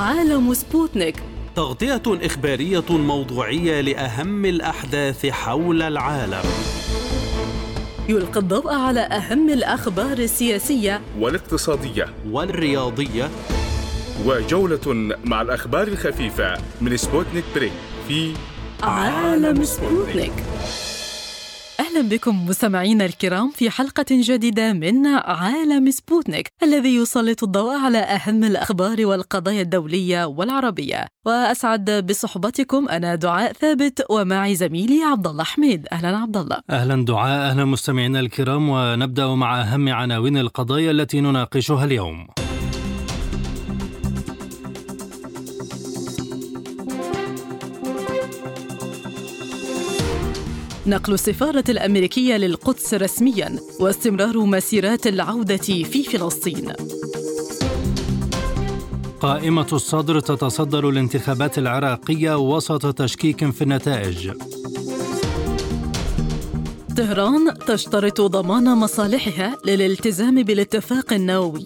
عالم سبوتنيك، تغطية إخبارية موضوعية لأهم الأحداث حول العالم. يلقي الضوء على أهم الأخبار السياسية والاقتصادية والرياضية، وجولة مع الأخبار الخفيفة من سبوتنيك بريك في عالم سبوتنيك. أهلا بكم مستمعينا الكرام في حلقة جديدة من عالم سبوتنيك، الذي يسلط الضوء على أهم الأخبار والقضايا الدولية والعربية. وأسعد بصحبتكم أنا دعاء ثابت ومعي زميلي عبد الله حميد. أهلا عبد الله. أهلا دعاء، أهلا مستمعينا الكرام، ونبدأ مع أهم عناوين القضايا التي نناقشها اليوم. نقل السفارة الأمريكية للقدس رسمياً، واستمرار مسيرات العودة في فلسطين. قائمة الصدر تتصدر الانتخابات العراقية وسط تشكيك في النتائج. طهران تشترط ضمان مصالحها للالتزام بالاتفاق النووي.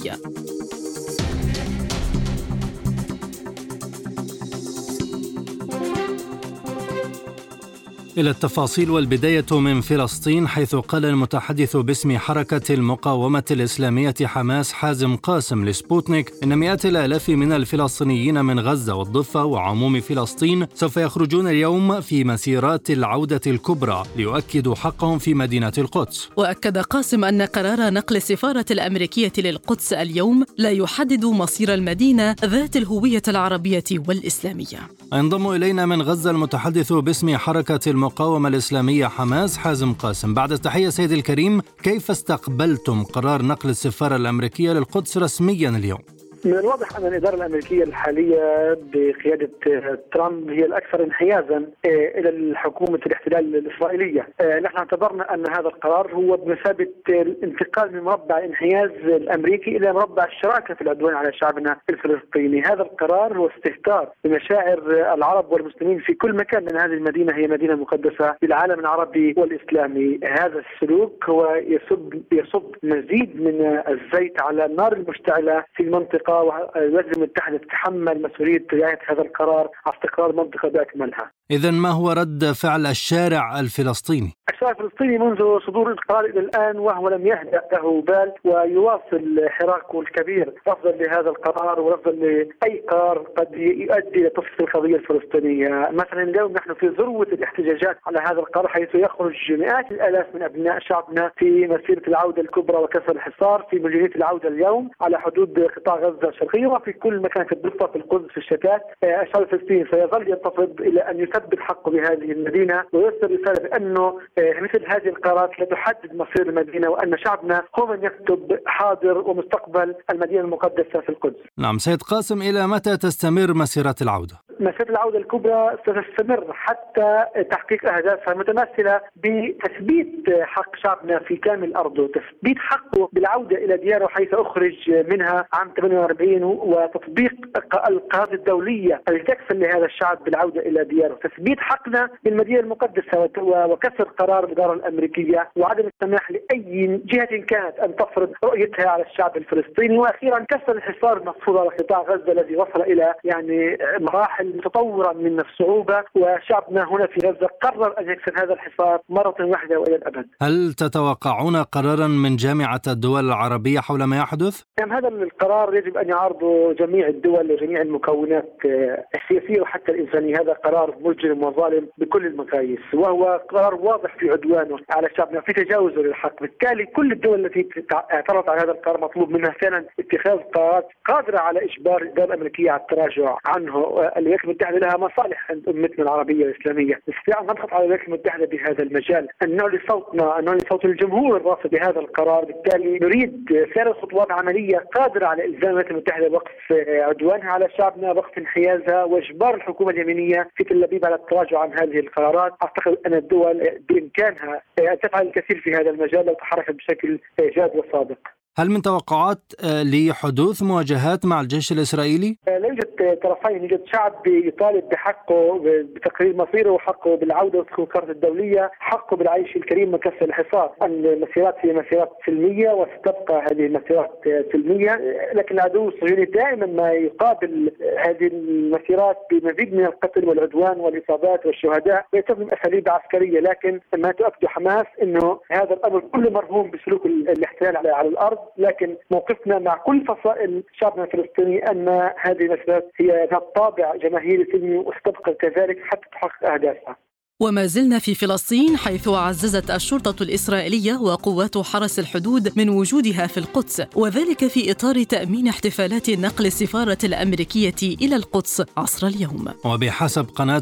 إلى التفاصيل، والبداية من فلسطين، حيث قال المتحدث باسم حركة المقاومة الإسلامية حماس حازم قاسم لسبوتنيك إن مئات الآلاف من الفلسطينيين من غزة والضفة وعموم فلسطين سوف يخرجون اليوم في مسيرات العودة الكبرى ليؤكدوا حقهم في مدينة القدس. وأكد قاسم أن قرار نقل السفارة الأمريكية للقدس اليوم لا يحدد مصير المدينة ذات الهوية العربية والإسلامية. ينضم إلينا من غزة المتحدث باسم حركة المقاومة الإسلامية حماس حازم قاسم. بعد التحية سيد الكريم، كيف استقبلتم قرار نقل السفارة الأمريكية للقدس رسميا اليوم؟ من الواضح أن الإدارة الأمريكية الحالية بقيادة ترامب هي الأكثر انحيازا إلى الحكومة الاحتلال الإسرائيلية. نحن اعتبرنا أن هذا القرار هو بمثابة الانتقال من مربع الانحياز الأمريكي إلى مربع الشراكة في العدوان على شعبنا الفلسطيني. هذا القرار هو استهتار بمشاعر العرب والمسلمين في كل مكان، لأن هذه المدينة هي مدينة مقدسة للعالم العربي والإسلامي. هذا السلوك هو يصب مزيد من الزيت على النار المشتعلة في المنطقة، والولايات المتحدة تتحمل مسؤولية رعاية هذا القرار على استقرار المنطقة بأكملها. إذن ما هو رد فعل الشارع الفلسطيني؟ الشارع الفلسطيني منذ صدور القرار إلى الآن وهو لم يهدأ له بال، ويواصل حراكه الكبير رفضا لهذا القرار ورفضا لأي قرار قد يؤدي إلى تصفية القضية الفلسطينية. مثلا اليوم نحن في ذروة الاحتجاجات على هذا القرار، حيث يخرج مئات الآلاف من أبناء شعبنا في مسيرة العودة الكبرى وكسر الحصار في مدينة العودة اليوم على حدود قطاع غزة الشرقية وفي كل مكان في الضفة، في القدس، في الشتات. الشعب الفلسطيني سيظل ينتفض إلى أن يثبت حقه بهذه المدينة ويرسل رسالة بأنه مثل هذه القرارات لا تحدد مصير المدينة، وأن شعبنا هو من يكتب حاضر ومستقبل المدينة المقدسة في القدس. نعم سيد قاسم، إلى متى تستمر مسيرات العودة؟ مسيرة العودة الكبرى ستستمر حتى تحقيق أهدافها المتمثلة بتثبيت حق شعبنا في كامل أرضه، تثبيت حقه بالعودة إلى دياره حيث أخرج منها عام 48، وتطبيق القواعد الدولية التي تكفل لهذا الشعب بالعودة إلى دياره، تثبيت حقنا بالمدينة المقدسة وكسر قرار الإدارة الأمريكية وعدم السماح لأي جهة كانت أن تفرض رؤيتها على الشعب الفلسطيني. وأخيرا كسر الحصار المفروض على قطاع غزة الذي وصل إلى مراحل متطورة من الصعوبة، وشعبنا هنا في غزة قرر أن يكسر هذا الحصار مرة واحدة وإلى الأبد. هل تتوقعون قرارا من جامعة الدول العربية حول ما يحدث؟ هذا القرار يجب أن يعارضه جميع الدول وجميع المكونات السياسية وحتى الإنسانية. هذا قرار مجرم وظالم بكل المقاييس، وهو قرار واضح في عدوانه على شعبنا في تجاوزه للحق. بالتالي كل الدول التي اعترضت على هذا القرار مطلوب منها فعلا اتخاذ قرارات قادرة على إجبار الدولة الأمريكية على التراجع عنه. الولايات المتحدة لها مصالح عند أمتنا العربية الإسلامية، نستطيع أن نضغط على الولايات المتحدة بهذا المجال، أن نعلي صوتنا، أن نعلي صوت الجمهور الرافض بهذا القرار. بالتالي نريد فعل خطوات عملية قادرة على إلزام الولايات المتحدة بوقف عدوانها على شعبنا، وقف انحيازها، واجبار الحكومة اليمنية في تل أبيب على التراجع عن هذه القرارات. أعتقد أن الدول بإمكانها أن تفعل الكثير في هذا المجال لو تحركت بشكل جاد وصادق. هل من توقعات لحدوث مواجهات مع الجيش الإسرائيلي؟ لا يوجد طرفين، يوجد شعب يطالب بحقه بتقرير مصيره وحقه بالعودة والكرة الدولية، حقه بالعيش الكريم مكسر الحصار. المسيرات هي مسيرات سلمية وستبقى هذه المسيرات سلمية، لكن العدو الصهيوني دائما ما يقابل هذه المسيرات بمزيد من القتل والعدوان والإصابات والشهداء ويستخدم أساليب عسكرية. لكن ما تؤكد حماس أنه هذا الأمر كله مرهون بسلوك الاحتلال على الأرض، لكن موقفنا مع كل فصائل شعبنا الفلسطيني أن هذه المسيرات هي ذات طابع جماهيري سلمي وستبقى كذلك حتى تحقق أهدافها. وما زلنا في فلسطين، حيث عززت الشرطة الإسرائيلية وقوات حرس الحدود من وجودها في القدس، وذلك في إطار تأمين احتفالات نقل السفارة الأمريكية إلى القدس عصر اليوم. وبحسب قناة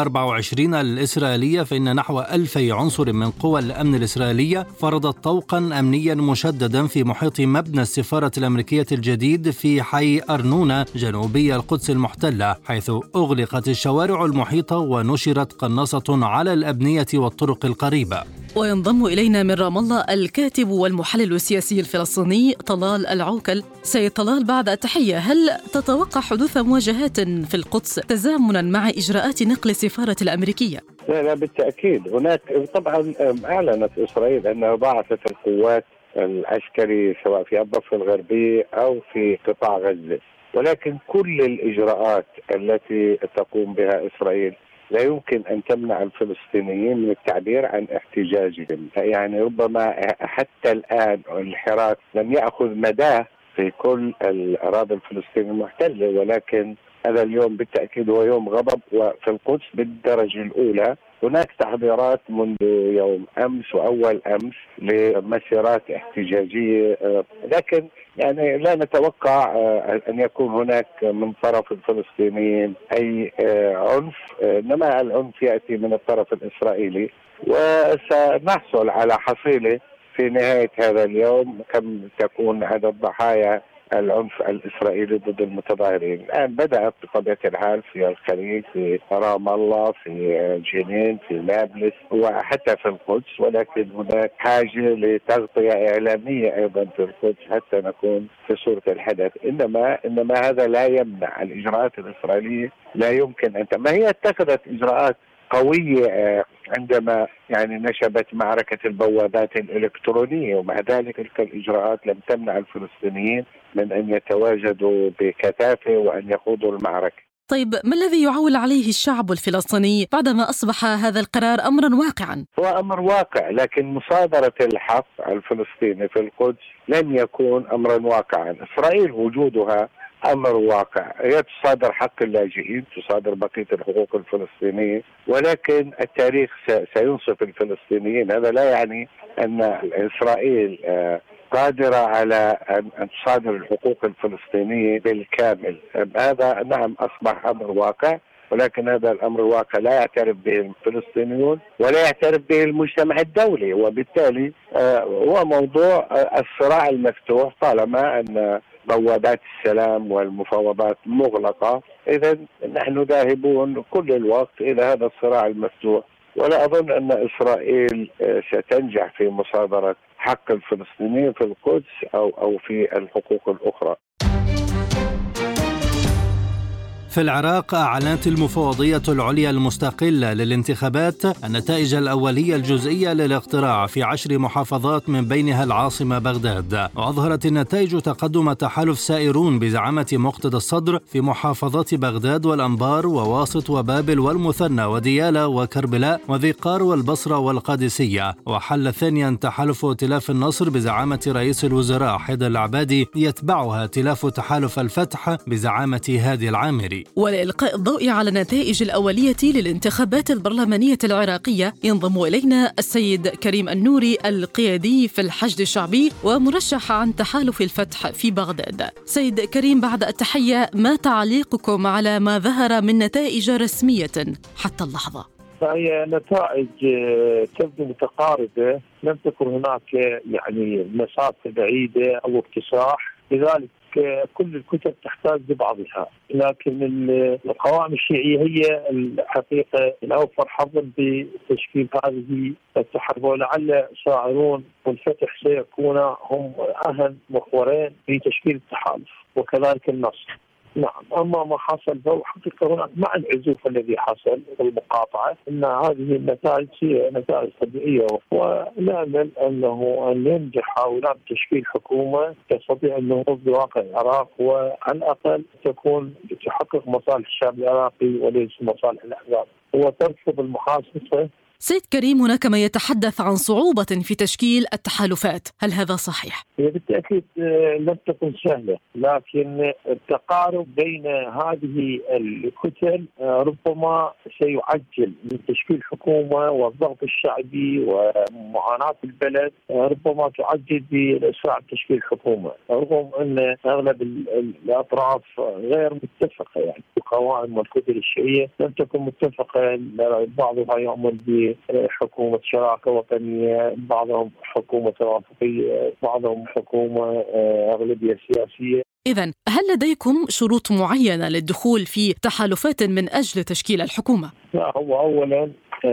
I24 الإسرائيلية فإن نحو 2000 عنصر من قوى الأمن الإسرائيلية فرضت طوقا أمنيا مشددا في محيط مبنى السفارة الأمريكية الجديد في حي أرنونة جنوبي القدس المحتلة، حيث أغلقت الشوارع المحيطة ونشرت قناصة على الأبنية والطرق القريبة. وينضم إلينا من رام الله الكاتب والمحلل السياسي الفلسطيني طلال العوكل. سيد طلال، بعد التحية، هل تتوقع حدوث مواجهات في القدس تزامنا مع إجراءات نقل السفارة الأمريكية؟ لا بالتأكيد. هناك طبعا أعلنت إسرائيل أنها ضاعفت القوات العسكرية سواء في الضفة الغربية أو في قطاع غزة، ولكن كل الإجراءات التي تقوم بها إسرائيل لا يمكن أن تمنع الفلسطينيين من التعبير عن احتجاجهم. يعني ربما حتى الآن الحراك لم يأخذ مداه في كل الأراضي الفلسطينية المحتلة، ولكن هذا اليوم بالتأكيد هو يوم غضب، وفي القدس بالدرجة الأولى هناك تحضيرات منذ يوم أمس وأول أمس لمسيرات احتجاجية، لكن يعني لا نتوقع أن يكون هناك من طرف الفلسطينيين أي عنف، إنما العنف يأتي من الطرف الإسرائيلي، وسنحصل على حصيلة في نهاية هذا اليوم كم تكون عدد ضحايا العنف الإسرائيلي ضد المتظاهرين. الآن بدأت بطبيعة الحال في الخليج، في رام الله، في جنين، في نابلس وحتى في القدس، ولكن هناك حاجة لتغطية إعلامية أيضا في القدس حتى نكون في صورة الحدث. إنما هذا لا يمنع الإجراءات الإسرائيلية، لا يمكن أن ما هي اتخذت إجراءات قوية عندما يعني نشبت معركة البوابات الإلكترونية، ومع ذلك تلك الإجراءات لم تمنع الفلسطينيين من أن يتواجدوا بكثافة وأن يخوضوا المعركة. طيب، ما الذي يعول عليه الشعب الفلسطيني بعدما أصبح هذا القرار أمرا واقعا؟ هو أمر واقع، لكن مصادرة الحق الفلسطيني في القدس لن يكون أمرا واقعا. إسرائيل وجودها أمر واقع، هي تصادر حق اللاجئين، تصادر بقية الحقوق الفلسطينية، ولكن التاريخ سينصف الفلسطينيين. هذا لا يعني أن إسرائيل قادرة على أن تصادر الحقوق الفلسطينية بالكامل. هذا نعم أصبح أمر واقع، ولكن هذا الأمر الواقع لا يعترف به الفلسطينيون ولا يعترف به المجتمع الدولي، وبالتالي هو موضوع الصراع المفتوح. طالما أن بوابات السلام والمفاوضات مغلقة، إذا نحن ذاهبون كل الوقت إلى هذا الصراع المفتوح، ولا أظن أن إسرائيل ستنجح في مصادرة حق الفلسطينيين في القدس أو في الحقوق الأخرى. في العراق أعلنت المفوضية العليا المستقلة للانتخابات النتائج الأولية الجزئية للاقتراع في 10 محافظات من بينها العاصمة بغداد، وأظهرت النتائج تقدم تحالف سائرون بزعامة مقتدى الصدر في محافظات بغداد والأنبار وواسط وبابل والمثنى وديالى وكربلاء وذي قار والبصرة والقادسية، وحل ثانيا تحالف ائتلاف النصر بزعامة رئيس الوزراء حيدر العبادي، يتبعها ائتلاف تحالف الفتح بزعامة هادي العامري. ولإلقاء الضوء على النتائج الأولية للانتخابات البرلمانية العراقية ينضم إلينا السيد كريم النوري، القيادي في الحشد الشعبي ومرشح عن تحالف الفتح في بغداد. سيد كريم، بعد التحية، ما تعليقكم على ما ظهر من نتائج رسمية حتى اللحظة؟ فهي نتائج تبدو متقاربة، لم تكن هناك يعني مسافة بعيدة أو اكتساح، لذلك كل الكتب تحتاج لبعضها، لكن القوائم الشيعية هي الحقيقة الأوفر حظا بتشكيل هذه التحالف، ولعل شاعرون والفتح سيكون هم أهم محورين في تشكيل التحالف وكذلك النصر. نعم، أما ما حصل فهو حقيقة هناك مع العزوف الذي حصل والمقاطعة أن هذه النتائج هي نتائج طبيعية، ونأمل أن ينجح هؤلاء بتشكيل حكومة تستطيع النهوض بواقع العراق، وعلى الأقل تحقق مصالح الشعب العراقي وليس مصالح الأحزاب، وترفض المحاصصة. سيد كريم، هناك ما يتحدث عن صعوبة في تشكيل التحالفات، هل هذا صحيح؟ هي بالتأكيد لم تكن سهلة، لكن التقارب بين هذه الكتل ربما سيعجل من تشكيل حكومة، والضغط الشعبي ومعاناة البلد ربما تعجل بالإسراع بتشكيل حكومة، رغم أن أغلب الأطراف غير متفقة. يعني القوائم والكتل الشيعية لم تكن متفقة، بعضها يؤمن بحكومة شراكة وطنية، بعضهم حكومة توافقية، بعضهم حكومة أغلبية سياسية. إذن هل لديكم شروط معينة للدخول في تحالفات من أجل تشكيل الحكومة؟ لا، هو أولا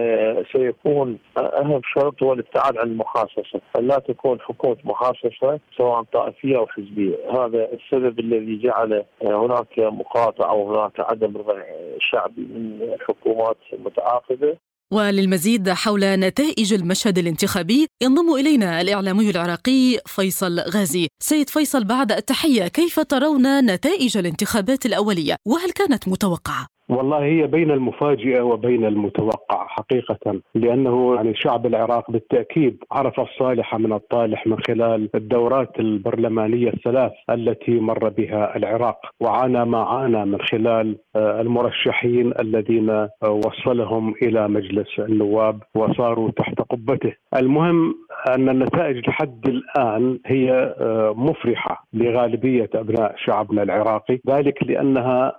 سيكون أهم شرط هو الابتعاد عن المحاصصة، لا تكون حكومة محاصصة سواء طائفية أو حزبية. هذا السبب الذي جعل هناك مقاطعة وهناك عدم رضا شعبي من الحكومات المتعاقبة. وللمزيد حول نتائج المشهد الانتخابي ينضم إلينا الإعلامي العراقي فيصل غازي. سيد فيصل، بعد التحية، كيف ترون نتائج الانتخابات الأولية وهل كانت متوقعة؟ والله هي بين المفاجئة وبين المتوقع حقيقة، لأنه يعني شعب العراق بالتأكيد عرف الصالح من الطالح من خلال الدورات البرلمانية الثلاث التي مر بها العراق، وعانى ما عانى من خلال المرشحين الذين وصلهم إلى مجلس النواب وصاروا تحت قبته. المهم أن النتائج لحد الآن هي مفرحة لغالبية أبناء شعبنا العراقي، ذلك لأنها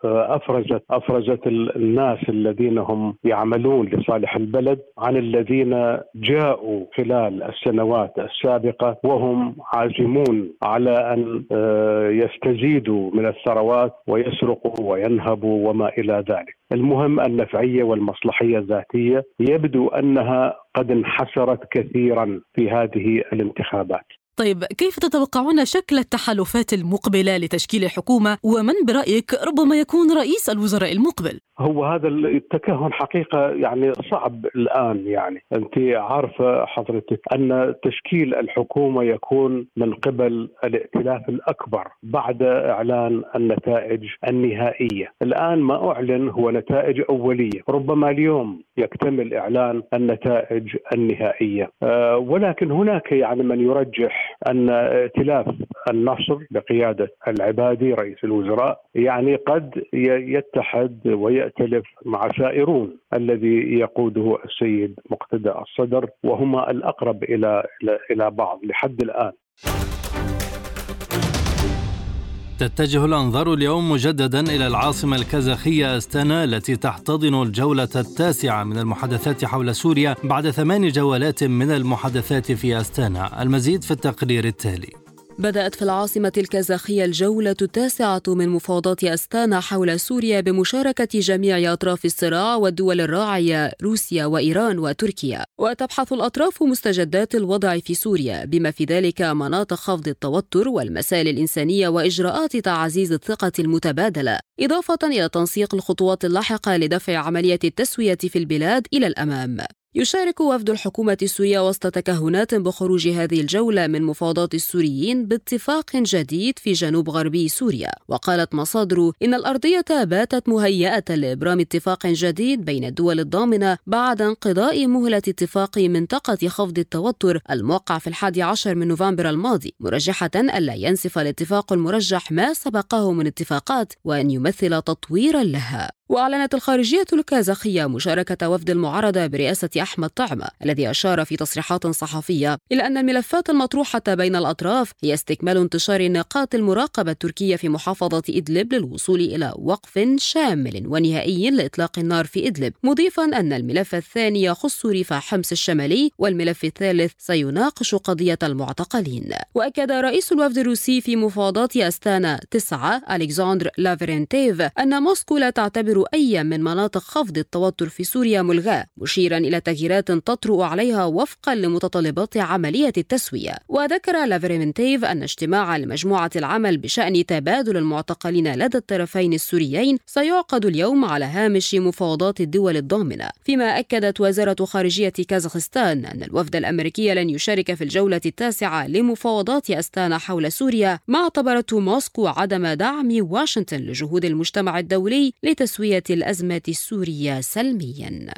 أفرزت الناس الذين هم يعملون لصالح البلد عن الذين جاءوا خلال السنوات السابقة وهم عازمون على أن يستزيدوا من الثروات ويسرقوا وينهبوا وما إلى ذلك. المهم النفعية والمصلحية الذاتية يبدو أنها قد انحسرت كثيرا في هذه الانتخابات. طيب، كيف تتوقعون شكل التحالفات المقبلة لتشكيل حكومة، ومن برأيك ربما يكون رئيس الوزراء المقبل؟ هو هذا التكهن حقيقة يعني صعب الآن. يعني أنت عارفة حضرتك أن تشكيل الحكومة يكون من قبل الائتلاف الأكبر بعد إعلان النتائج النهائية. الآن ما أعلن هو نتائج أولية، ربما اليوم يكتمل إعلان النتائج النهائية، ولكن هناك يعني من يرجح أن ائتلاف النصر بقيادة العبادي رئيس الوزراء يعني قد يتحد ويأتلف مع سائرون الذي يقوده السيد مقتدى الصدر، وهما الأقرب إلى بعض لحد الآن. تتجه الأنظار اليوم مجددا إلى العاصمة الكازاخية أستانا التي تحتضن الجولة التاسعة من المحادثات حول سوريا بعد 8 جولات من المحادثات في أستانا. المزيد في التقرير التالي. بدأت في العاصمة الكازاخية الجولة التاسعة من مفاوضات أستانا حول سوريا بمشاركة جميع أطراف الصراع والدول الراعية روسيا وإيران وتركيا، وتبحث الأطراف مستجدات الوضع في سوريا بما في ذلك مناطق خفض التوتر والمسائل الإنسانية وإجراءات تعزيز الثقة المتبادلة، إضافة إلى تنسيق الخطوات اللاحقة لدفع عملية التسوية في البلاد إلى الأمام. يشارك وفد الحكومة السورية وسط تكهنات بخروج هذه الجولة من مفاوضات السوريين باتفاق جديد في جنوب غربي سوريا. وقالت مصادر إن الأرضية باتت مهيئة لإبرام اتفاق جديد بين الدول الضامنة بعد انقضاء مهلة اتفاق منطقة خفض التوتر الموقع في 11 من نوفمبر الماضي، مرجحة ألا ينسف الاتفاق المرجح ما سبقه من اتفاقات وأن يمثل تطويرا لها. وأعلنت الخارجية الكازاخية مشاركة وفد المعارضة برئاسة أحمد طعمة، الذي أشار في تصريحات صحفية إلى أن الملفات المطروحة بين الأطراف هي استكمال انتشار نقاط المراقبة التركية في محافظة إدلب للوصول إلى وقف شامل ونهائي لإطلاق النار في إدلب، مضيفا أن الملف الثاني يخص ريف حمص الشمالي، والملف الثالث سيناقش قضية المعتقلين. وأكد رئيس الوفد الروسي في مفاوضات أستانا 9 ألكسندر لافرنتيف أن موسكو لا تعتبر أي من مناطق خفض التوتر في سوريا ملغاة، مشيرا إلى تغييرات تطرأ عليها وفقا لمتطلبات عملية التسوية. وذكر لافرنتيف أن اجتماع لمجموعة العمل بشأن تبادل المعتقلين لدى الطرفين السوريين سيعقد اليوم على هامش مفاوضات الدول الضامنة. فيما أكدت وزارة خارجية كازاخستان أن الوفد الأمريكي لن يشارك في الجولة 9 لمفاوضات أستانا حول سوريا، ما اعتبرته موسكو عدم دعم واشنطن لجهود المجتمع الدولي لتسوية الأزمة السورية سلميا.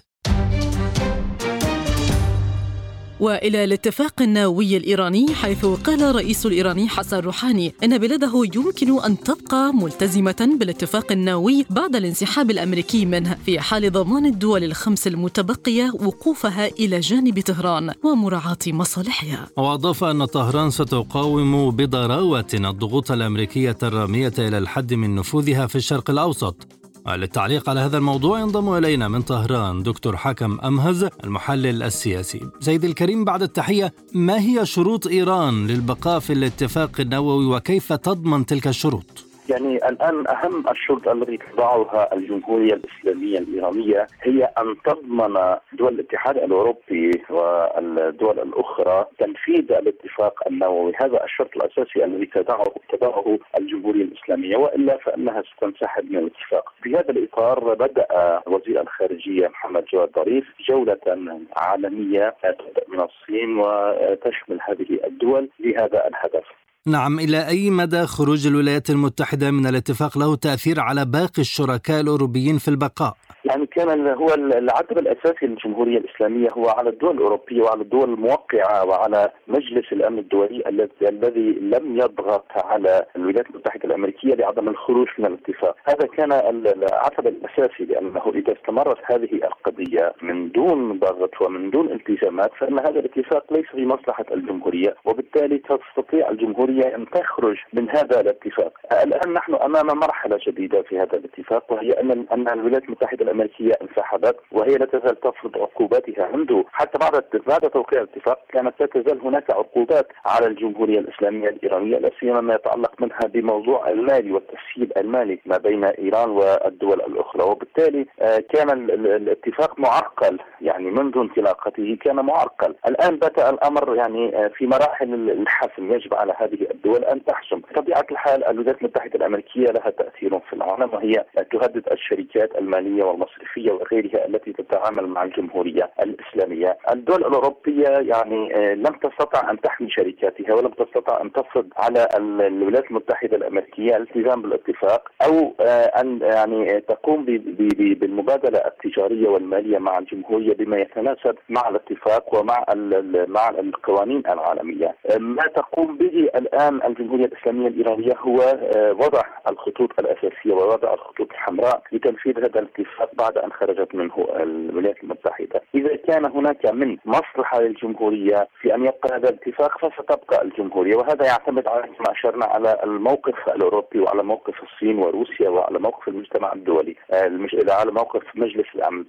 وإلى الاتفاق النووي الإيراني، حيث قال الرئيس الإيراني حسن روحاني إن بلاده يمكن أن تبقى ملتزمة بالاتفاق النووي بعد الانسحاب الأمريكي منه، في حال ضمان الدول الخمس المتبقية وقوفها إلى جانب طهران ومراعاة مصالحها. وأضاف أن طهران ستقاوم بضراوة الضغوط الأمريكية الرامية إلى الحد من نفوذها في الشرق الأوسط. للتعليق على هذا الموضوع ينضم إلينا من طهران دكتور حكم أمهز المحلل السياسي. سيدي الكريم، بعد التحية، ما هي شروط إيران للبقاء في الاتفاق النووي وكيف تضمن تلك الشروط؟ يعني الآن أهم الشروط التي تضعها الجمهورية الإسلامية الإيرانية هي أن تضمن دول الاتحاد الأوروبي والدول الأخرى تنفيذ الاتفاق النووي. هذا الشرط الأساسي الذي تضعه الجمهورية الإسلامية، وإلا فإنها ستنسحب من الاتفاق. في هذا الإطار بدأ وزير الخارجية محمد جواد ظريف جولة عالمية تبدأ من الصين وتشمل هذه الدول لهذا الهدف. نعم، إلى أي مدى خروج الولايات المتحدة من الاتفاق له تأثير على باقي الشركاء الأوروبيين في البقاء؟ يعني كان هو العتب الأساسي للجمهورية الإسلامية هو على الدول الأوروبية وعلى الدول الموقعة وعلى مجلس الأمن الدولي الذي لم يضغط على الولايات المتحدة الأمريكية لعدم الخروج من الاتفاق. هذا كان العتب الأساسي، لأنه إذا استمرت هذه القضية من دون ضغط ومن دون التزامات فإن هذا الاتفاق ليس في مصلحة الجمهورية، وبالتالي تستطيع الجمهورية أن تخرج من هذا الاتفاق. الآن نحن أمام مرحلة جديدة في هذا الاتفاق، وهي أن الولايات المتحدة الأمريكية انسحبت، وهي لا تزال تفرض عقوباتها عنده. حتى بعد توقيع الاتفاق كانت لا تزال هناك عقوبات على الجمهورية الإسلامية الإيرانية، لا سيما ما يتعلق منها بموضوع المالي والتسهيل المالي ما بين إيران والدول الأخرى. وبالتالي كان الاتفاق معرقل، يعني منذ انطلاقته كان معرقل. الآن بدأ الأمر يعني في مراحل الحسم، يجب على هذه الدول أن تحسم. بطبيعة الحال الولايات المتحدة الأمريكية لها تأثير في العالم، وهي تهدد الشركات المالية والمصرفية وغيرها التي تتعامل مع الجمهورية الإسلامية. الدول الأوروبية يعني لم تستطع أن تحمي شركاتها ولم تستطع أن تفرض على الولايات المتحدة الأمريكية الالتزام بالاتفاق أو أن يعني تقوم بالمبادلة التجارية والمالية مع الجمهورية بما يتناسب مع الاتفاق ومع مع القوانين العالمية. ما تقوم به الآن الجمهورية الإسلامية الإيرانية هو وضع الخطوط الأساسية ووضع الخطوط الحمراء لتنفيذ هذا الاتفاق بعد أن خرجت منه الولايات المتحدة. إذا كان هناك من مصلحة للجمهورية في أن يبقى هذا الاتفاق فستبقى الجمهورية، وهذا يعتمد على كما أشرنا على الموقف الأوروبي وعلى موقف الصين وروسيا وعلى موقف المجتمع الدولي، على موقف مجلس الأمن.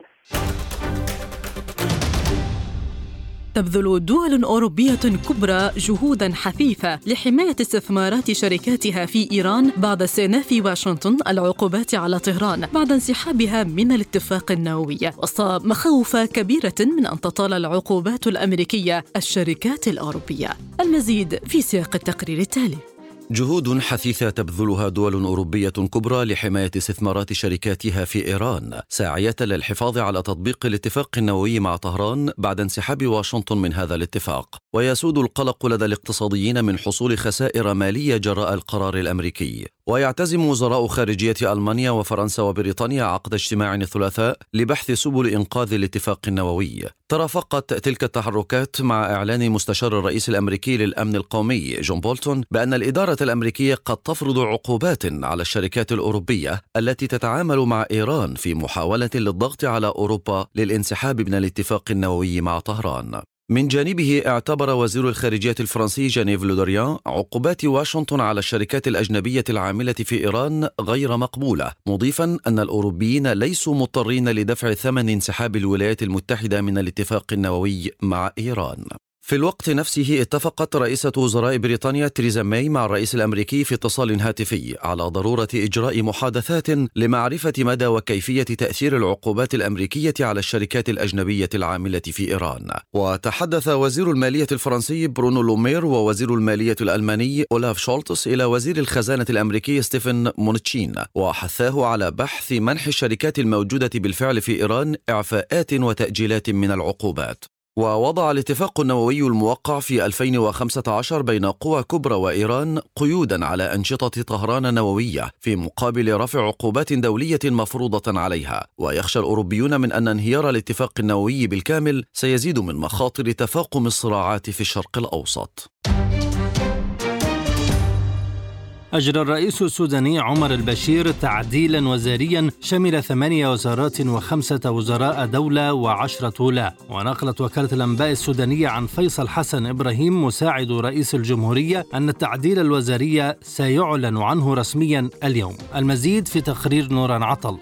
تبذل دول أوروبية كبرى جهودا حثيثة لحماية استثمارات شركاتها في إيران بعد استئناف واشنطن العقوبات على طهران بعد انسحابها من الاتفاق النووي، وسط مخاوف كبيرة من أن تطال العقوبات الأمريكية الشركات الأوروبية. المزيد في سياق التقرير التالي. جهود حثيثة تبذلها دول أوروبية كبرى لحماية استثمارات شركاتها في إيران، ساعية للحفاظ على تطبيق الاتفاق النووي مع طهران بعد انسحاب واشنطن من هذا الاتفاق. ويسود القلق لدى الاقتصاديين من حصول خسائر مالية جراء القرار الأمريكي. ويعتزم وزراء خارجية ألمانيا وفرنسا وبريطانيا عقد اجتماع الثلاثاء لبحث سبل إنقاذ الاتفاق النووي. ترافقت تلك التحركات مع إعلان مستشار الرئيس الأمريكي للأمن القومي جون بولتون بأن الإدارة الأمريكية قد تفرض عقوبات على الشركات الأوروبية التي تتعامل مع إيران في محاولة للضغط على أوروبا للانسحاب من الاتفاق النووي مع طهران. من جانبه اعتبر وزير الخارجية الفرنسي جانيف لو دريان عقوبات واشنطن على الشركات الأجنبية العاملة في إيران غير مقبولة، مضيفا أن الأوروبيين ليسوا مضطرين لدفع ثمن انسحاب الولايات المتحدة من الاتفاق النووي مع إيران. في الوقت نفسه اتفقت رئيسة وزراء بريطانيا تريزا ماي مع الرئيس الأمريكي في اتصال هاتفي على ضرورة إجراء محادثات لمعرفة مدى وكيفية تأثير العقوبات الأمريكية على الشركات الأجنبية العاملة في إيران. وتحدث وزير المالية الفرنسي برونو لومير ووزير المالية الألماني أولاف شولتس إلى وزير الخزانة الأمريكي ستيفن مونتشين، وحثاه على بحث منح الشركات الموجودة بالفعل في إيران إعفاءات وتأجيلات من العقوبات. ووضع الاتفاق النووي الموقع في 2015 بين قوى كبرى وإيران قيودا على أنشطة طهران النووية في مقابل رفع عقوبات دولية مفروضة عليها. ويخشى الأوروبيون من أن انهيار الاتفاق النووي بالكامل سيزيد من مخاطر تفاقم الصراعات في الشرق الأوسط. أجرى الرئيس السوداني عمر البشير تعديلا وزاريا شمل 8 وزارات و5 وزراء دولة و10 ولاة. ونقلت وكالة الأنباء السودانية عن فيصل حسن إبراهيم مساعد رئيس الجمهورية أن التعديل الوزاري سيعلن عنه رسميا اليوم. المزيد في تقرير نوران عطل.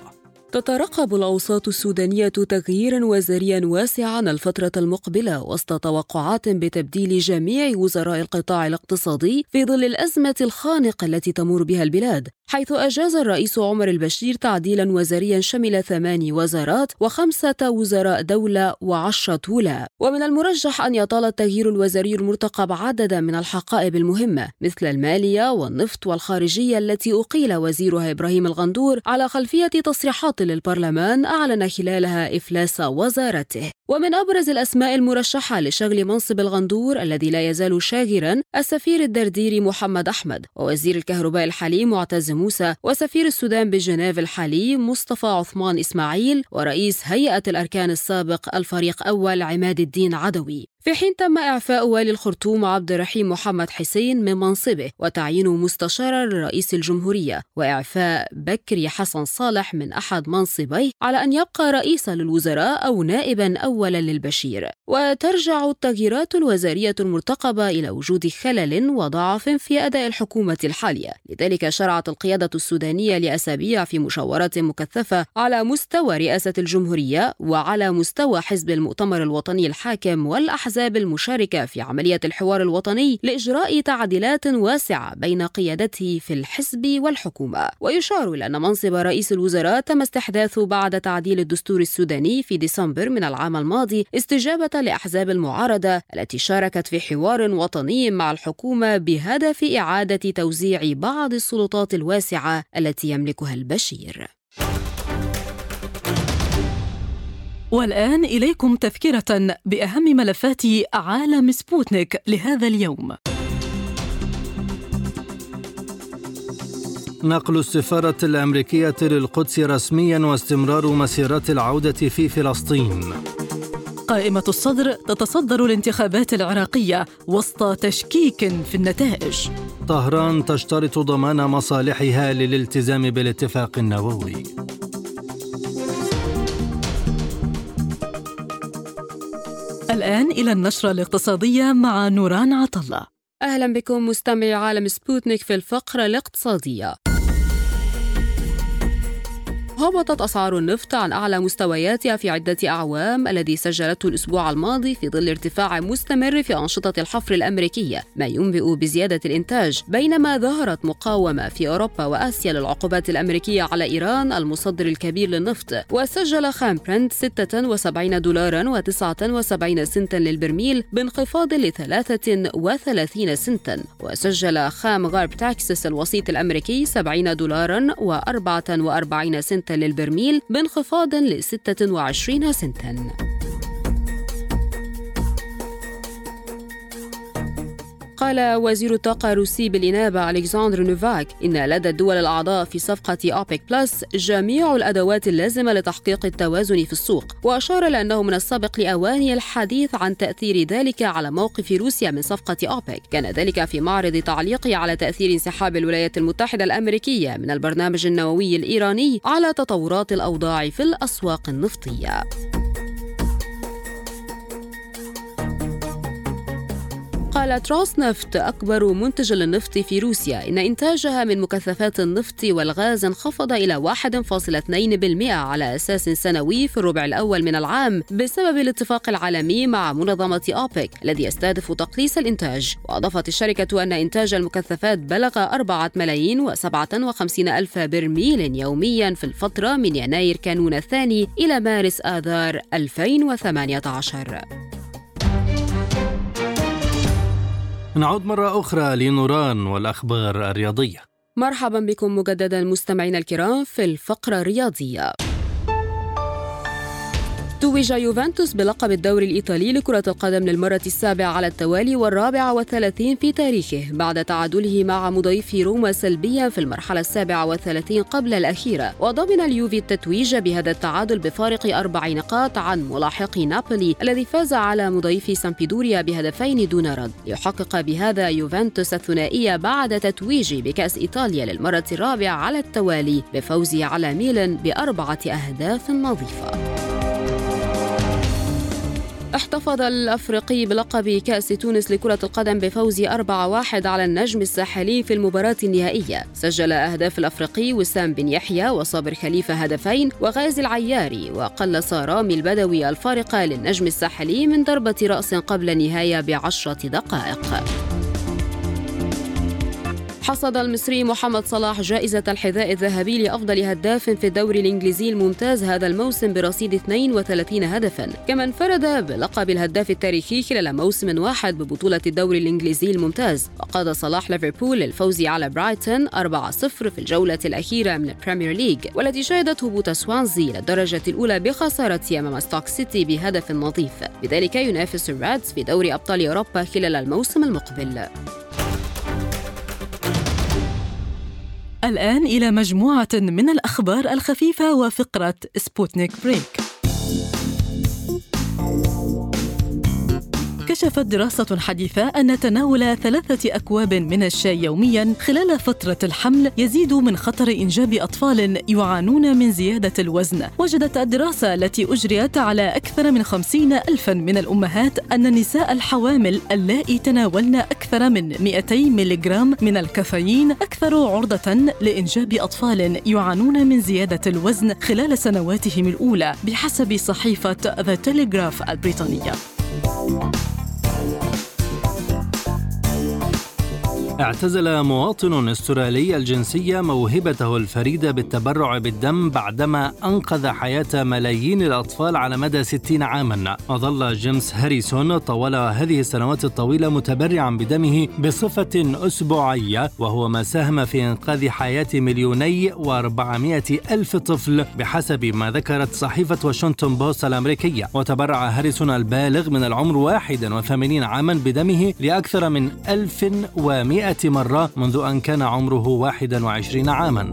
تترقب الأوساط السودانية تغييرا وزاريا واسعا الفترة المقبلة وسط توقعات بتبديل جميع وزراء القطاع الاقتصادي في ظل الأزمة الخانقة التي تمر بها البلاد، حيث أجاز الرئيس عمر البشير تعديلا وزاريا شمل 8 وزارات و5 وزراء دولة و10 ولاة. ومن المرجح أن يطال التغيير الوزاري المرتقب عددا من الحقائب المهمة مثل المالية والنفط والخارجية التي أقيل وزيرها إبراهيم الغندور على خلفية تصريحات للبرلمان أعلن خلالها إفلاس وزارته. ومن أبرز الأسماء المرشحة لشغل منصب الغندور الذي لا يزال شاغرا السفير الدرديري محمد أحمد، ووزير الكهرباء الحالي معتز موسى، وسفير السودان بجنيف الحالي مصطفى عثمان إسماعيل، ورئيس هيئة الأركان السابق الفريق أول عماد الدين عدوي. في حين تم إعفاء والي الخرطوم عبد الرحيم محمد حسين من منصبه وتعيينه مستشارا لرئيس الجمهورية، وإعفاء بكري حسن صالح من أحد منصبيه على أن يبقى رئيسا للوزراء أو نائبا أولا للبشير. وترجع التغييرات الوزارية المرتقبة إلى وجود خلل وضعف في أداء الحكومة الحالية. لذلك شرعت القيادة السودانية لأسابيع في مشاورات مكثفة على مستوى رئاسة الجمهورية وعلى مستوى حزب المؤتمر الوطني الحاكم والأحزاب المشاركة في عملية الحوار الوطني لإجراء تعديلات واسعة بين قيادته في الحزب والحكومة. ويشار إلى أن منصب رئيس الوزراء تم استحداثه بعد تعديل الدستور السوداني في ديسمبر من العام الماضي استجابة لأحزاب المعارضة التي شاركت في حوار وطني مع الحكومة بهدف إعادة توزيع بعض السلطات الواسعة التي يملكها البشير. والآن إليكم تذكرة بأهم ملفات عالم سبوتنيك لهذا اليوم. نقل السفارة الأمريكية للقدس رسميا واستمرار مسيرات العودة في فلسطين. قائمة الصدر تتصدر الانتخابات العراقية وسط تشكيك في النتائج. طهران تشترط ضمان مصالحها للالتزام بالاتفاق النووي. الآن إلى النشرة الاقتصادية مع نوران عطلة. أهلا بكم مستمعي عالم سبوتنيك في الفقرة الاقتصادية. هبطت أسعار النفط عن أعلى مستوياتها في عدة أعوام الذي سجلته الأسبوع الماضي في ظل ارتفاع مستمر في أنشطة الحفر الأمريكية، ما ينبئ بزيادة الإنتاج، بينما ظهرت مقاومة في أوروبا وآسيا للعقوبات الأمريكية على إيران المصدر الكبير للنفط. وسجل خام برنت $36.79 للبرميل بانخفاض ل$33 سنتا، وسجل خام غارب تكساس الوسيط الأمريكي $70.44 للبرميل بانخفاض ل26 سنتا. قال وزير الطاقة الروسي بالإنابة ألكسندر نوفاك إن لدى الدول الأعضاء في صفقة أوبك بلس جميع الأدوات اللازمة لتحقيق التوازن في السوق، وأشار لأنه من السابق لأوان الحديث عن تأثير ذلك على موقف روسيا من صفقة أوبك. كان ذلك في معرض تعليقه على تأثير انسحاب الولايات المتحدة الأمريكية من البرنامج النووي الإيراني على تطورات الأوضاع في الأسواق النفطية. قالت روسنفت أكبر منتج للنفط في روسيا إن إنتاجها من مكثفات النفط والغاز انخفض إلى 1.2% على أساس سنوي في الربع الأول من العام بسبب الاتفاق العالمي مع منظمة أوبك الذي يستهدف تقليص الإنتاج. وأضافت الشركة أن إنتاج المكثفات بلغ 4,057,000 برميل يوميا في الفترة من يناير كانون الثاني إلى مارس آذار 2018. نعود مرة أخرى لنوران والأخبار الرياضية. مرحبا بكم مجددا مستمعينا الكرام في الفقرة الرياضية. توج يوفنتوس بلقب الدوري الإيطالي لكرة القدم للمرة السابعة على التوالي وال34 في تاريخه بعد تعادله مع مضيف روما سلبيا في المرحلة 37 قبل الأخيرة. وضمن اليوفي التتويج بهذا التعادل بفارق 4 نقاط عن ملاحق نابولي الذي فاز على مضيف سامبيدوريا بهدفين دون رد، ليحقق بهذا يوفنتوس الثنائية بعد تتويجه بكأس إيطاليا للمرة الرابعة على التوالي بفوزه على ميلان ب4 أهداف نظيفة. احتفظ الأفريقي بلقب كأس تونس لكرة القدم بفوز 4-1 على النجم الساحلي في المباراة النهائية. سجل أهداف الأفريقي وسام بن يحيى وصابر خليفة هدفين وغازي العياري، وقلص رامي البدوي الفارق للنجم الساحلي من ضربة رأس قبل النهاية ب10 دقائق. حصد المصري محمد صلاح جائزة الحذاء الذهبي لأفضل هداف في الدوري الإنجليزي الممتاز هذا الموسم برصيد 32 هدفاً، كما انفرد بلقب الهداف التاريخي خلال موسم واحد ببطولة الدوري الإنجليزي الممتاز. وقاد صلاح ليفربول للفوز على برايتون 4-0 في الجولة الأخيرة من البريمير ليج، والتي شهدت هبوط سوانزي للدرجة الأولى بخسارة أمام ستوك سيتي بهدف نظيف، بذلك ينافس الريدز في دوري أبطال أوروبا خلال الموسم المقبل. الآن إلى مجموعة من الأخبار الخفيفة وفقرة سبوتنيك بريك. كشفت دراسة حديثة أن تناول 3 أكواب من الشاي يومياً خلال فترة الحمل يزيد من خطر إنجاب أطفال يعانون من زيادة الوزن. وجدت الدراسة التي أجريت على أكثر من 50,000 من الأمهات أن النساء الحوامل اللائي تناولن أكثر من 200 ملغرام من الكافيين أكثر عرضة لإنجاب أطفال يعانون من زيادة الوزن خلال سنواتهم الأولى، بحسب صحيفة The Telegraph البريطانية. اعتزل مواطن استرالي الجنسية موهبته الفريدة بالتبرع بالدم بعدما أنقذ حياة ملايين الأطفال على مدى 60 عاماً. وظل جيمس هاريسون طوال هذه السنوات الطويلة متبرعاً بدمه بصفة أسبوعية، وهو ما ساهم في إنقاذ حياة 2,400,000 طفل بحسب ما ذكرت صحيفة واشنطن بوست الأمريكية. وتبرع هاريسون البالغ من العمر 81 عاماً بدمه لأكثر من 1100 مرة منذ أن كان عمره 21 عاماً.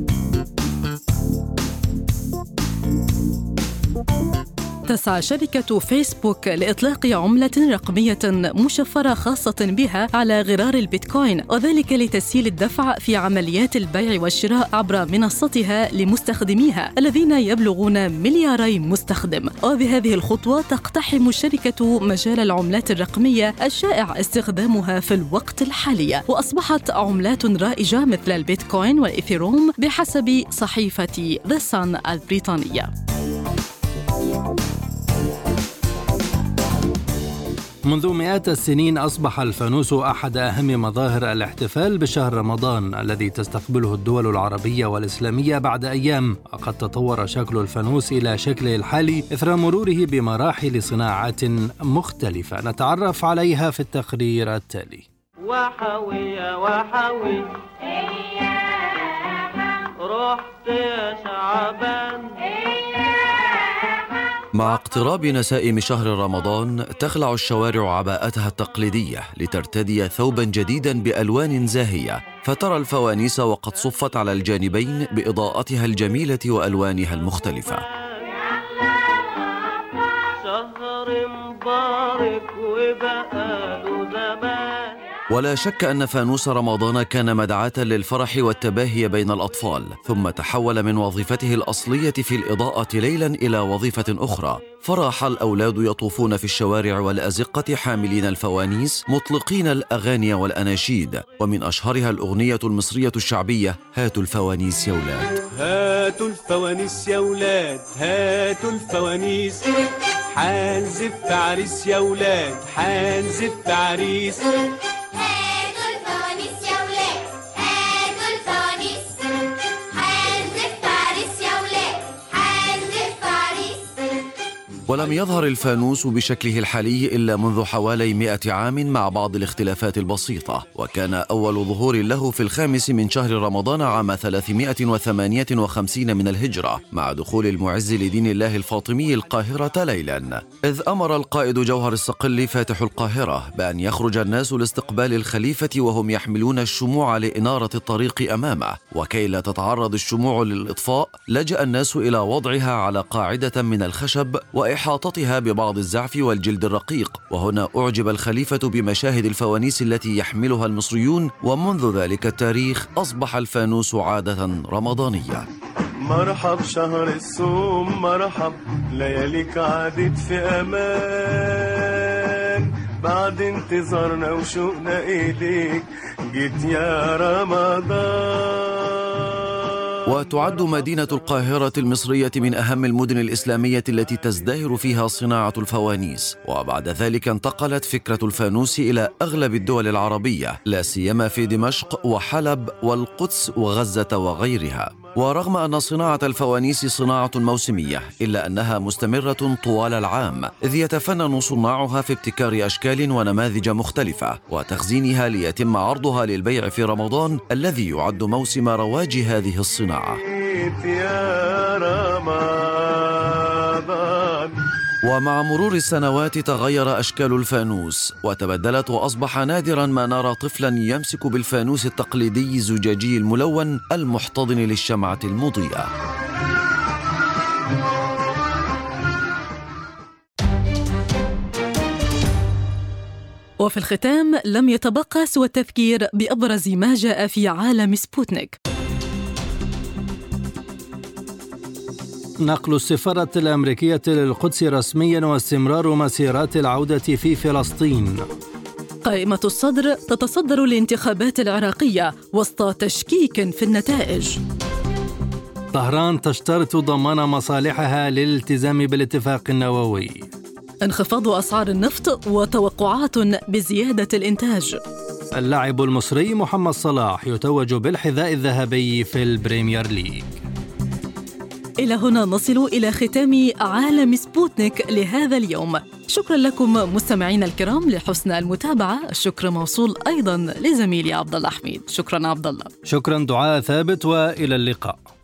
تسعى شركة فيسبوك لإطلاق عملة رقمية مشفرة خاصة بها على غرار البيتكوين، وذلك لتسهيل الدفع في عمليات البيع والشراء عبر منصتها لمستخدميها الذين يبلغون 2,000,000,000 مستخدم. وبهذه الخطوة تقتحم الشركة مجال العملات الرقمية الشائع استخدامها في الوقت الحالي، وأصبحت عملات رائجة مثل البيتكوين والإيثيروم بحسب صحيفة The Sun البريطانية. منذ مئات السنين أصبح الفانوس أحد أهم مظاهر الاحتفال بشهر رمضان الذي تستقبله الدول العربية والإسلامية بعد أيام. وقد تطور شكل الفانوس إلى شكله الحالي إثر مروره بمراحل صناعات مختلفة نتعرف عليها في التقرير التالي. وحوي يا وحوي رحت يا شعبان. مع اقتراب نسائم شهر رمضان تخلع الشوارع عباءتها التقليدية لترتدي ثوبا جديدا بألوان زاهية، فترى الفوانيس وقد صفت على الجانبين بإضاءتها الجميلة وألوانها المختلفة. شهر مبارك وبقاله زمان. ولا شك أن فانوس رمضان كان مدعاة للفرح والتباهي بين الأطفال، ثم تحول من وظيفته الأصلية في الإضاءة ليلا إلى وظيفة أخرى، فراح الأولاد يطوفون في الشوارع والأزقة حاملين الفوانيس مطلقين الأغاني والأناشيد، ومن أشهرها الأغنية المصرية الشعبية هاتوا الفوانيس يا ولاد. هاتوا الفوانيس يا ولاد، هاتوا الفوانيس، حنزف عريس يا ولاد، حنزف عريس. ولم يظهر الفانوس بشكله الحالي إلا منذ حوالي 100 عام مع بعض الاختلافات البسيطة، وكان أول ظهور له في 5 من شهر رمضان عام 358 من الهجرة مع دخول المعز لدين الله الفاطمي القاهرة ليلا، إذ أمر القائد جوهر الصقلي فاتح القاهرة بأن يخرج الناس لاستقبال الخليفة وهم يحملون الشموع لإنارة الطريق أمامه، وكي لا تتعرض الشموع للإطفاء لجأ الناس إلى وضعها على قاعدة من الخشب وإحاطتها ببعض الزعف والجلد الرقيق، وهنا أعجب الخليفة بمشاهد الفوانيس التي يحملها المصريون، ومنذ ذلك التاريخ أصبح الفانوس عادة رمضانية. مرحب شهر الصوم، مرحب لياليك عادت في أمان، بعد انتظارنا وشوقنا إليك جيت يا رمضان. وتعد مدينة القاهرة المصرية من أهم المدن الإسلامية التي تزدهر فيها صناعة الفوانيس، وبعد ذلك انتقلت فكرة الفانوس إلى أغلب الدول العربية، لا سيما في دمشق وحلب والقدس وغزة وغيرها. ورغم أن صناعة الفوانيس صناعة موسمية، إلا أنها مستمرة طوال العام، إذ يتفنن صناعها في ابتكار أشكال ونماذج مختلفة وتخزينها ليتم عرضها للبيع في رمضان الذي يعد موسم رواج هذه الصناعة. ومع مرور السنوات تغير أشكال الفانوس وتبدلت، وأصبح نادرا ما نرى طفلا يمسك بالفانوس التقليدي الزجاجي الملون المحتضن للشمعة المضيئة. وفي الختام لم يتبقى سوى التذكير بأبرز ما جاء في عالم سبوتنيك. نقل السفارة الأمريكية للقدس رسميا واستمرار مسيرات العودة في فلسطين. قائمة الصدر تتصدر الانتخابات العراقية وسط تشكيك في النتائج. طهران تشترط ضمان مصالحها للالتزام بالاتفاق النووي. انخفاض أسعار النفط وتوقعات بزيادة الإنتاج. اللاعب المصري محمد صلاح يتوج بالحذاء الذهبي في البريمير ليج. إلى هنا نصل إلى ختام عالم سبوتنيك لهذا اليوم. شكرا لكم مستمعين الكرام لحسن المتابعة. الشكر موصول أيضا لزميلي عبد الله حميد. شكرا عبد الله. شكرا دعاء ثابت، وإلى اللقاء.